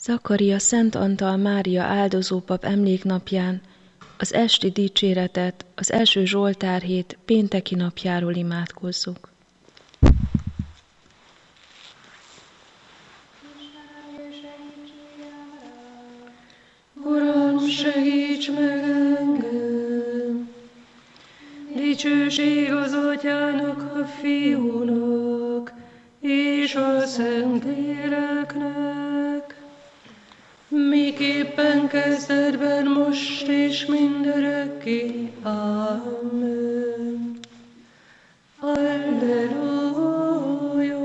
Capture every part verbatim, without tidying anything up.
Zakaria Szent Antal Mária áldozópap emléknapján az esti dicséretet az első Zsoltárhét pénteki napjáról imádkozzuk. Uram, segíts meg engem! Dicsőség az Atyának, a Fiúnak és a Szentléleknek, miképpen kezdetben, most és mindörökké. Amen. Alleluja.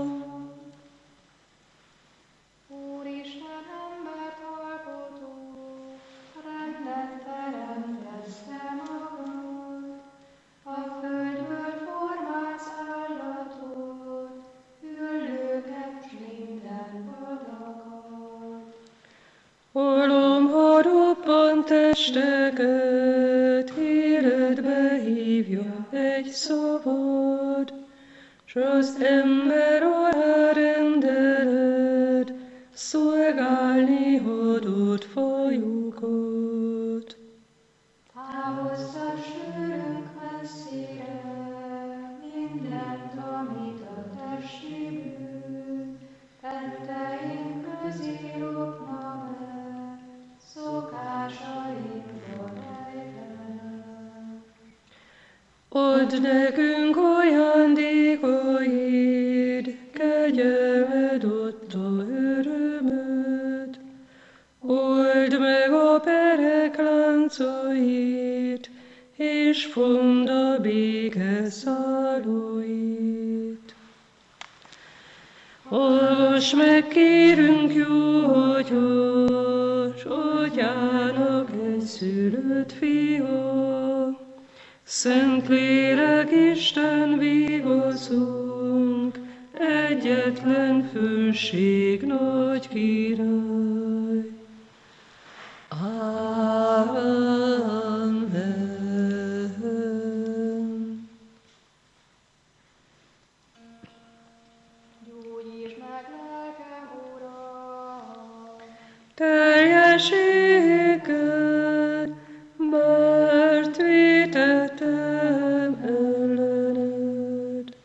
Úristen, embert alkotó, rendet teremtette magad, a földből formálsz állatot, üllőket, minden vadakat. Olom, ha roppant testeket, életbe hívja egy szabad, s az ember alá rendeled, szolgálni adott fajukat. Távoztass tőlünk messzire mindent, amit a testi bűn, tetteink közé ropna be, szokásainkból rejtene. Add nekünk ajándékaid, kegyelmed adta örömöt, old meg a perek láncait, és fondd a béke szálait. Hallgass meg, kérünk, jó Atyás, Atyának egyszülött fia, Szentlélek Isten vigaszunk, egyetlen főség, nagy király. Amen. Gyógyítsd meg lelkem, Uram! Teljes égen, mert vétettem ellened.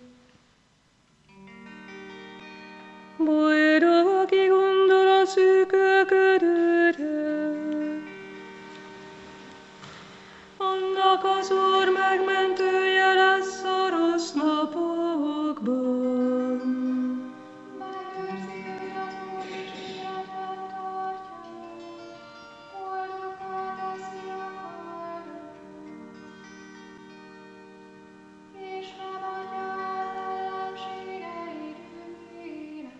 Boldog, aki gondol a szűkölködőre, annak az Úr megmentője lesz a rossz napokban. Megőrzi őt az Úr, és életben tartja, boldoggá teszi a földön, és megadja az ellenségeid bűnének.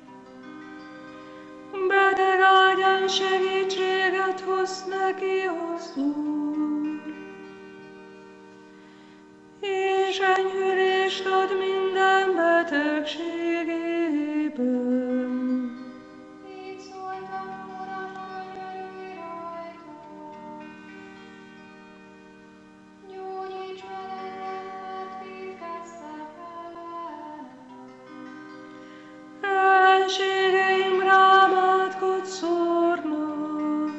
Beteg ágyán segítséget hoz neki az Úr, és enyhülést ad minden betegségében. Így szóltam, Uram, könyörülj rajtam. Gyógyíts meg engem, mert vétkeztem ellenem. Ellenségeim rám átkozt szórnak,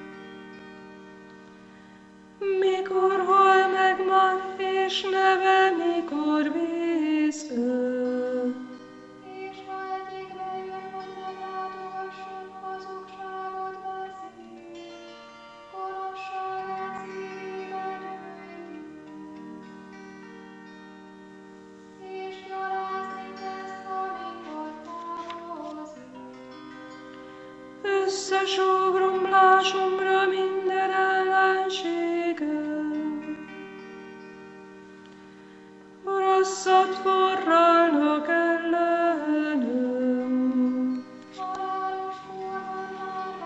mikor hal meg már, és neve mikor vész el. És ha egyik bejön, hogy meglátogasson, hazugságot beszél, gonoszságát szívében gyűjti, és gyalázni kezd, amikor távozik. Összesúgrom lásomra minden ellenségem, rosszat forralnak ellenem. Halálos forradalmat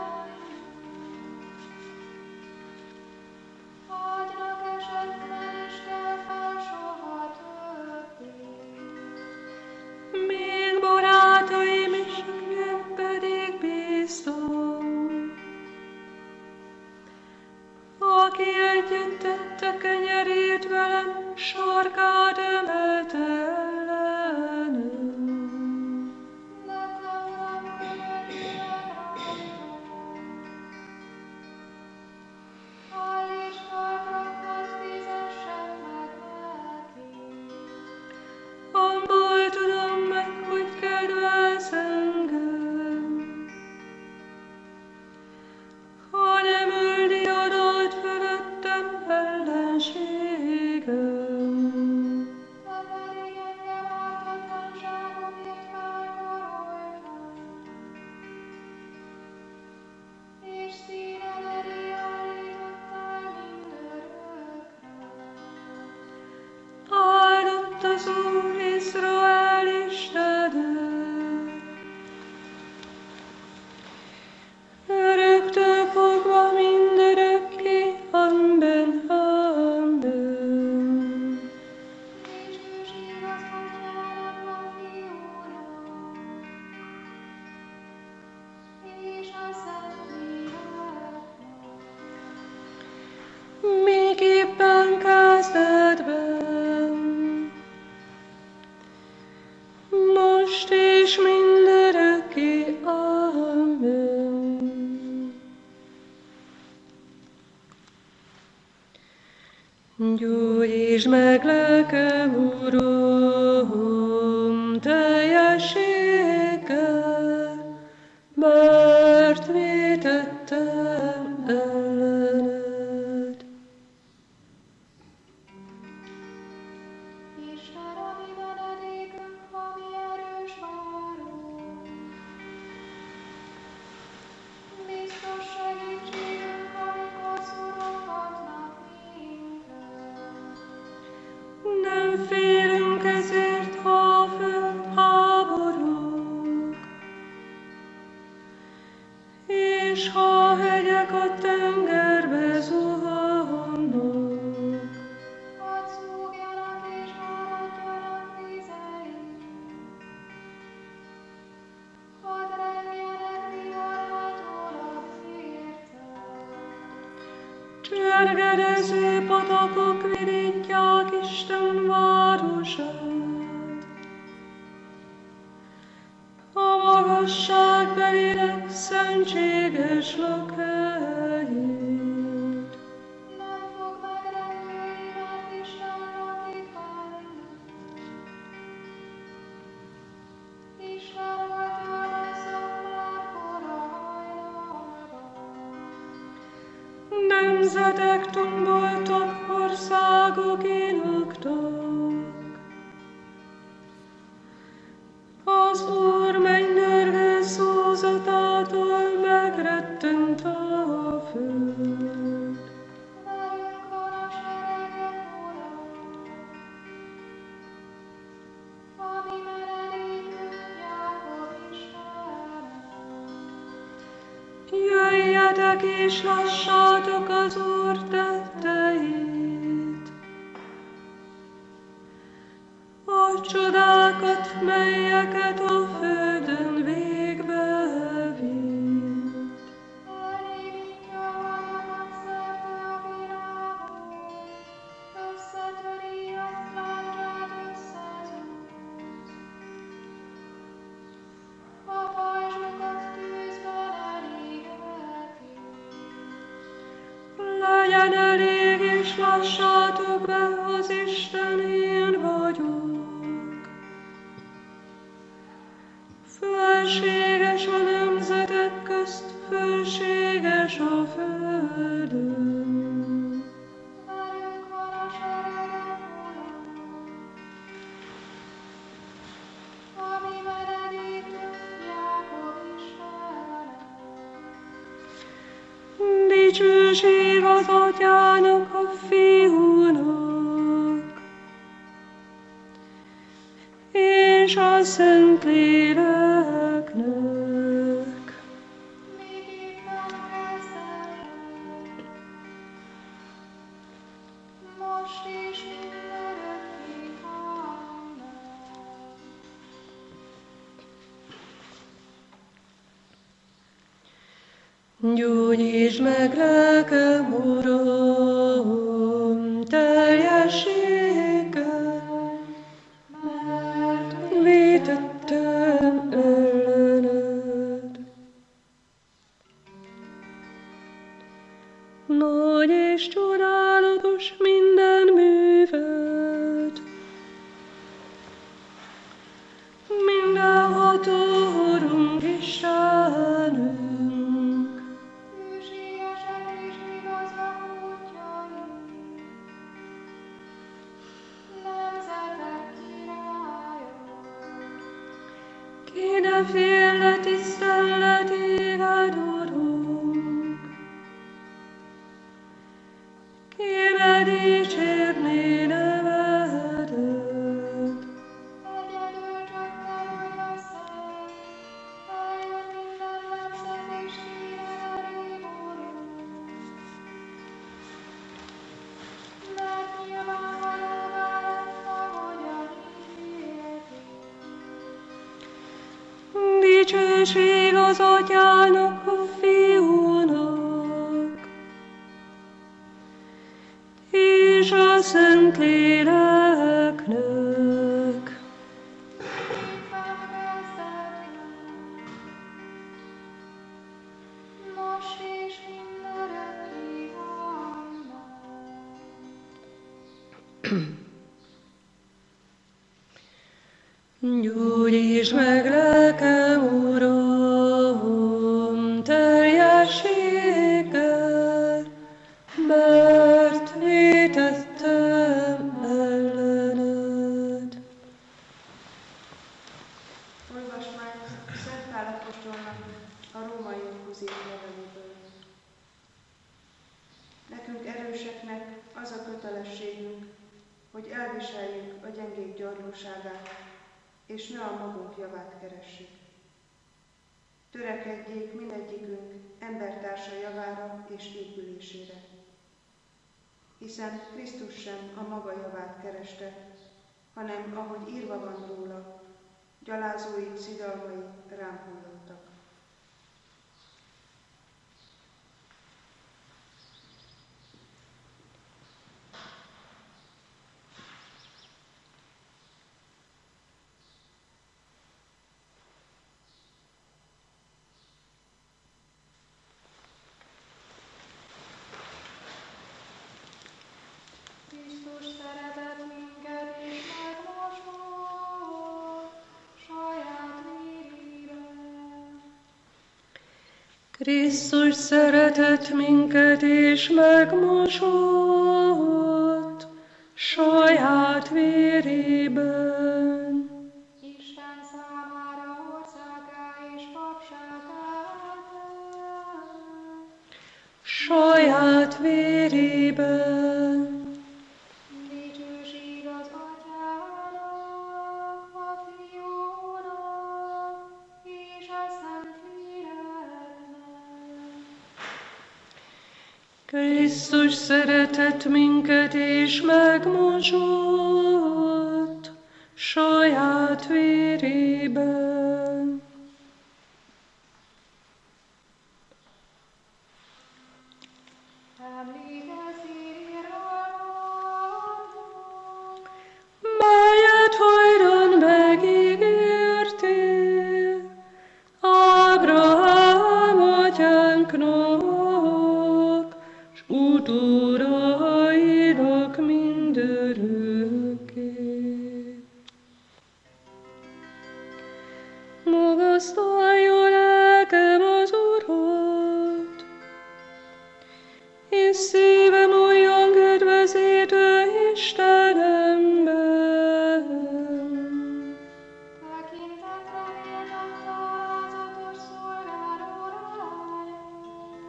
hagynak esetlen, és kell fel soha többé. Még barátaim is, akik pedig bíztam, Miképpen kezdetben, most és mindörökké. Amen. Gyógyítsd meg lelkem, Uram, teljességgel, mert vétettem ellened. Isten, a mi menedékünk, a mi erős várunk. Biztos segítségünk, amikor szorongatnak minket. Nem félünk ezért, ha a föld háborog, és ha a hegyek a tengerbe zuhannak. Hadd zúgjanak és áradjanak vizeink. Hadd rengjenek viharhatólag szírten. Csergedező patakok virítják Isten városát. A magasságbeliek szentséges lakhelyét. Nem fog megrendülni, mert Isten lakik bennünk. Isten oltja lesz akkor a hajnalban. Nemzetek tomboltak, országok inoktak. Az Úr mennydörgő szózatától megrettent a föld. Velünk van a seregek Ura, a mi menedékünk, Jákob Istene. Jöjjetek és lássátok az Úr tetteit, a csodákat, melyeket a földön végbe vitt. Elrégítja a vadakat szerte a világon, összetöri azt láncsát összetűz. A pajzsokat tűzben elégeti. Legyen elég, és lássátok be, az Isten én vagyok. Fölséges a nemzetek közt, fölséges a földön. Velünk van a seregek Ura, a mi menedékünk, Jákob Istene. Dicsőség az Atyának, a Fiúnak, és a Szentléleknek. Miképpen kezdetben, most és mindörökké. Amen. Gyógyítsd meg lelkem, Uram, teljességgel, mert vétettem ellened. Nagy és csodálatos minden műved, mindenható Urunk Istenünk. Hűségesek és igazak útjaink, nemzetek királya. Ki ne félne tisztelne téged, Urunk, ki ne dicsérné nevedet. Egyedül csak te vagy a szent, eljön minden nemzet és híred elég, Urunk. Mert nyilvánvalóvá lett, ahogyan ígértél. Dicsőség az Atyának, a Szentléleknek. Most és mindörökké. Amen. Gyógyítsd meg lelkem, Uram, teljességgel, mert vétettem ellened. Olvasd meg Szent Pál apostolnak a rómaiakhoz írt leveléből. Nekünk erőseknek az a kötelességünk, hogy elviseljük a gyengék gyarlóságát, és ne a magunk javát keressük. Törekedjék mindegyikünk embertársa javára és épülésére. Hiszen Krisztus sem a maga javát kereste, hanem ahogy írva van róla, gyalázói szidalmai rám hullottak. Krisztus szeretett minket és megmosott saját vérében. Krisztus szeretett minket és megmosott saját vérében. Isten számára országá és papságá Saját vérében. dicsőség az Atyának, a Fiúnak és a Szentléleknek. Krisztus szeretett minket és megmosott saját vérében. Emlékezzél irgalmadról, Melyet hajdan megígértél Ábrahám atyánknak, s utórainak mindörökké. Magasztalja lelkem az Urat, és szívem olyan kedvezítő Istenemben. tekintetre méltatta alázatos szolgáló rája.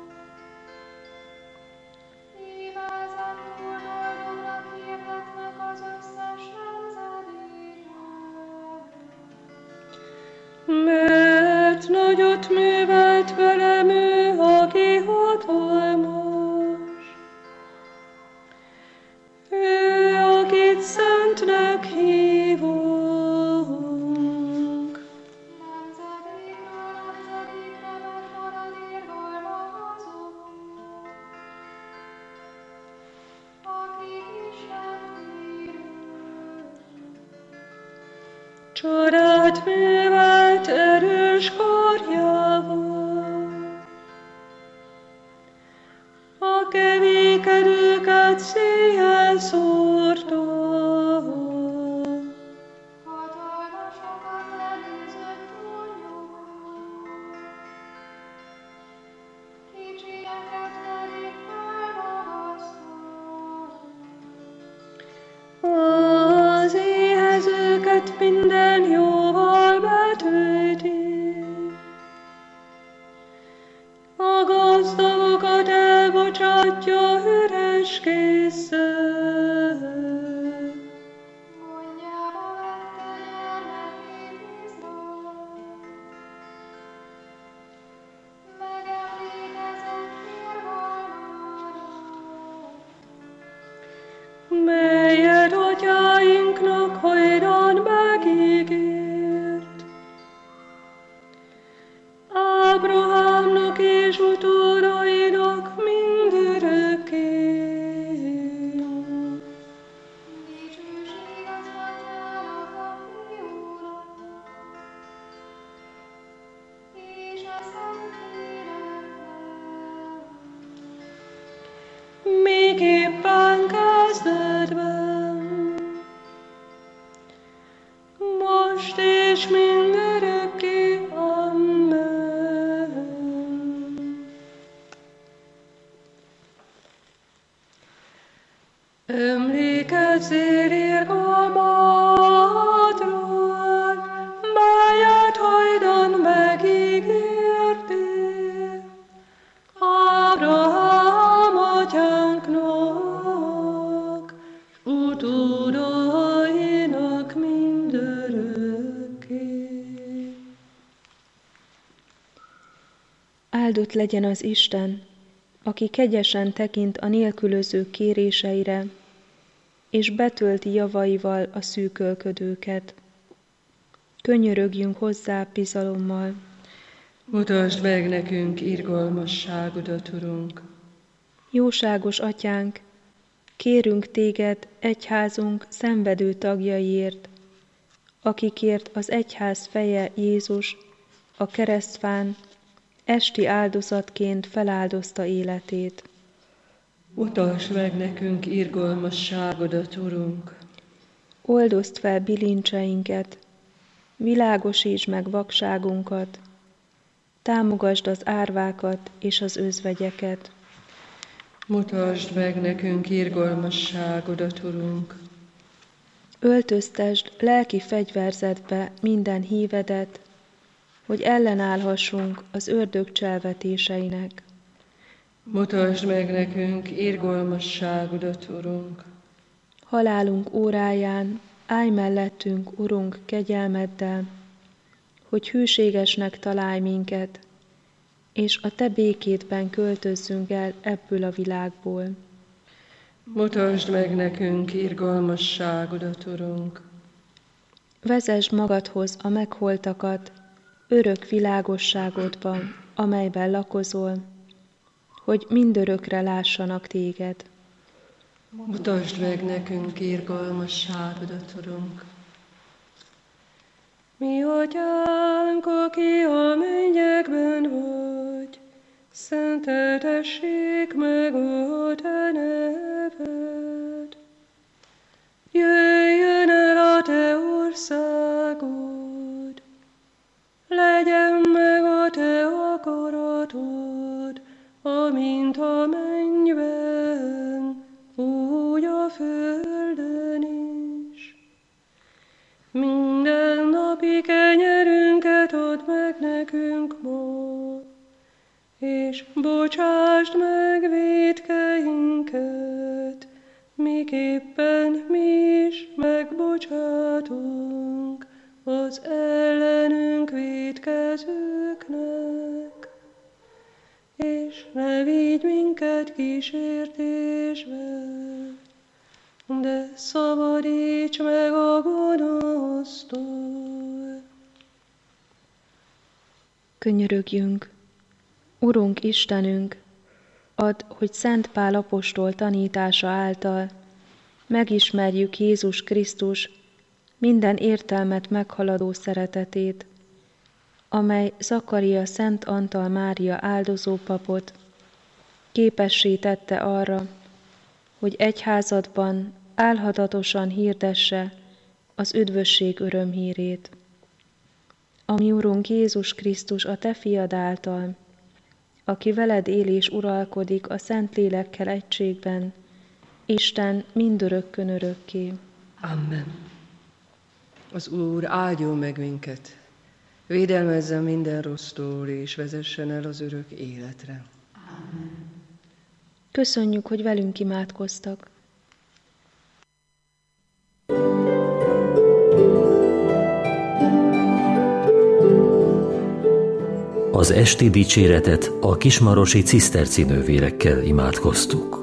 Igazán túl boldognak hirdetnek az összes nemzedékek. Mert nagyot művelt velem ő, aki hatalmas. Ő, akit szentnek hívunk. Nemzedékről nemzedékre megmarad irgalmazó, akik Istent vívők. Csodát művelt erős karjával. A kevékedőket széjjel szórta. Hatalmasokat legyőzött tornyokkal, kicsinyeket pedig felmagasztott. Az éhezőket minden jóval betölti. A gazdagokat elbocsátja üres kézzel. Gondjába vette gyermekét Izrael, megemlékezett irgalmáról. Melyet atyáinknak hajdan megígért. Ábrahámnak és utórainak mindörökké. szélirgalmatról, melyet hajdan megígértél Ábrahám atyánknak, utódainak mindörökké. Áldott legyen az Isten, aki kegyesen tekint a nélkülözők kéréseire, és betölti javaival a szűkölködőket. Könyörögjünk hozzá bizalommal. Mutasd meg nekünk irgalmasságodat, Urunk. Jóságos Atyánk, kérünk téged egyházunk szenvedő tagjaiért, akikért az egyház feje Jézus a keresztfán esti áldozatként feláldozta életét. Mutasd meg nekünk irgalmasságodat, Urunk. Oldozd fel bilincseinket, világosítsd meg vakságunkat, támogasd az árvákat és az özvegyeket. Mutasd meg nekünk irgalmasságodat, Urunk. Öltöztesd lelki fegyverzetbe minden hívedet, hogy ellenállhassunk az ördög cselvetéseinek. Mutasd meg nekünk irgalmasságodat, Urunk. Halálunk óráján állj mellettünk, Urunk, kegyelmeddel, hogy hűségesnek találj minket, és a te békédben költözzünk el ebből a világból. Mutasd meg nekünk irgalmasságodat, Urunk. Vezesd magadhoz a megholtakat örök világosságodban, amelyben lakozol, hogy mindörökre lássanak téged. Mutasd meg nekünk irgalmasságodat, Urunk. Mi atyánk, aki a mennyekben vagy, szenteltessék meg a te neved. Jöjjön el a te országod, legyen meg a te akaratod, amint a mennyben, úgy a földön is. Minden napi kenyerünket add meg nekünk ma, és bocsásd meg vétkeinket, miképpen mi is megbocsátunk az ellenünk vétkezőknek. És ne vigy minket kísértésbe, de szabadíts meg a gonosztól. Könyörögjünk, Urunk Istenünk, add, hogy Szent Pál apostol tanítása által megismerjük Jézus Krisztus minden értelmet meghaladó szeretetét, amely Zakaria Szent Antal Mária áldozópapot képessé tette arra, hogy egyházadban álhatatosan hirdesse az üdvösség örömhírét. Ami Urunk Jézus Krisztus a te fiad által, aki veled él és uralkodik a Szentlélekkel egységben, Isten mindörökkön örökké. Amen. Az Úr áldjon meg minket, védelmezzen minden rossztól, és vezessen el az örök életre. Amen. Köszönjük, hogy velünk imádkoztak. Az esti dicséretet a kismarosi ciszterci nővérekkel imádkoztuk.